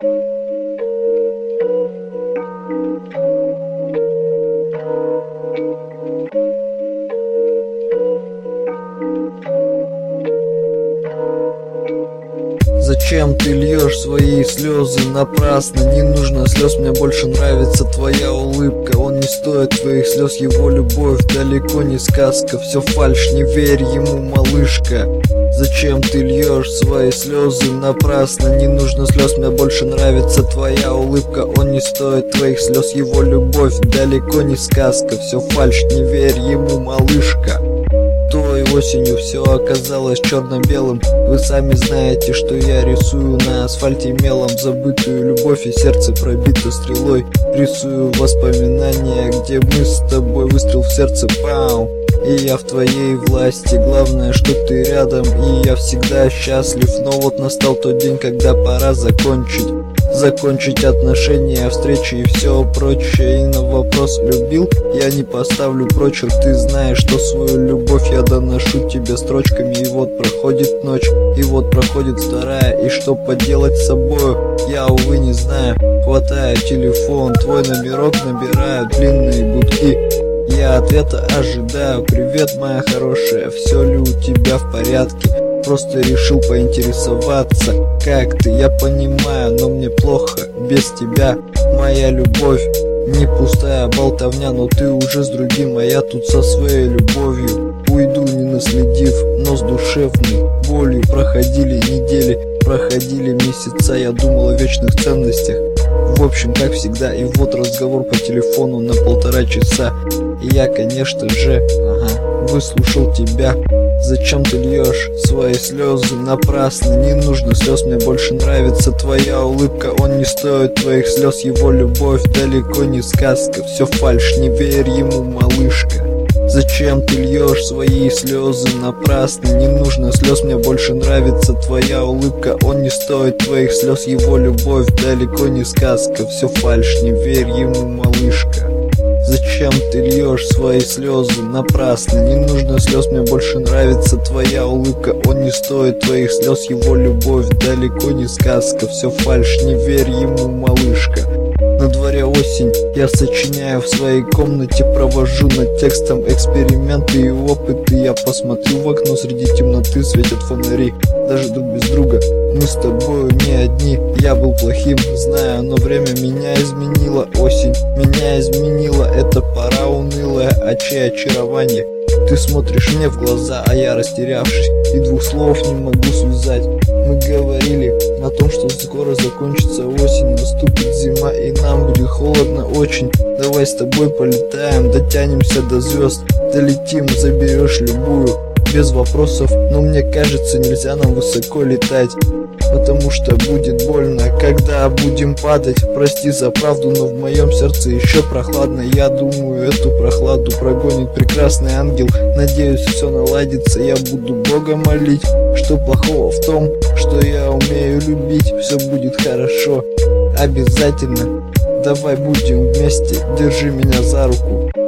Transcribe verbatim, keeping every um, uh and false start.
Зачем ты льешь свои слезы напрасно? Не нужно слез, мне больше нравится твоя улыбка. Он не стоит твоих слез, его любовь далеко не сказка. Все фальшь, не верь ему, малышка. Зачем ты льешь свои слезы напрасно? Не нужно слез, мне больше нравится твоя улыбка. Он не стоит твоих слез, его любовь далеко не сказка. Все фальшь, не верь ему, малышка. Той осенью все оказалось черно-белым. Вы сами знаете, что я рисую на асфальте мелом забытую любовь, и сердце пробито стрелой. Рисую воспоминания, где мы с тобой, выстрел в сердце, пау. И я в твоей власти, главное, что ты рядом, и я всегда счастлив. Но вот настал тот день, когда пора закончить Закончить отношения, встречи и все прочее. И на вопрос любил я не поставлю прочерк. Ты знаешь, что свою любовь я доношу тебе строчками. И вот проходит ночь, и вот проходит вторая. И что поделать с собою, я, увы, не знаю. Хватаю телефон, твой номерок набираю, длинные гудки. Я ответа ожидаю. Привет, моя хорошая, все ли у тебя в порядке? Просто решил поинтересоваться, как ты, я понимаю, но мне плохо без тебя. Моя любовь не пустая болтовня, но ты уже с другим, а я тут со своей любовью. Уйду, не наследив, но с душевной болью. Проходили недели, проходили месяца, я думал о вечных ценностях. В общем, как всегда, и вот разговор по телефону на полтора часа. И я, конечно же, ага, выслушал тебя. Зачем ты льешь свои слезы напрасно? Не нужно слез, мне больше нравится твоя улыбка. Он не стоит твоих слез, его любовь далеко не сказка. Все фальшь, не верь ему, малышка. Зачем ты льешь свои слезы напрасно? Не нужно слез, мне больше нравится твоя улыбка. Он не стоит твоих слез, его любовь далеко не сказка. Все фальшь, не верь ему, малышка. Зачем ты льешь свои слезы напрасно? Не нужно слез, мне больше нравится твоя улыбка. Он не стоит твоих слез, его любовь далеко не сказка. Все фальшь, не верь ему, малышка. На дворе осень, я сочиняю в своей комнате, провожу над текстом эксперименты и опыты. Я посмотрю в окно, среди темноты светят фонари. Даже друг без друга мы с тобою не одни. Я был плохим, знаю, но время меня изменило. Осень меня изменила, это пора унылая, а чье очарование? Ты смотришь мне в глаза, а я растерявшись и двух слов не могу связать. Мы говорили о том, что скоро закончится осень, наступит зима и нам будет холодно очень. Давай с тобой полетаем, дотянемся до звезд, долетим, заберешь любую без вопросов. Но мне кажется, нельзя нам высоко летать, потому что будет больно, когда будем падать. Прости за правду, но в моем сердце еще прохладно. Я думаю, эту прохладу прогонит прекрасный ангел. Надеюсь, все наладится, я буду Бога молить. Что плохого в том, что я умею любить? Все будет хорошо, обязательно. Давай будем вместе, держи меня за руку.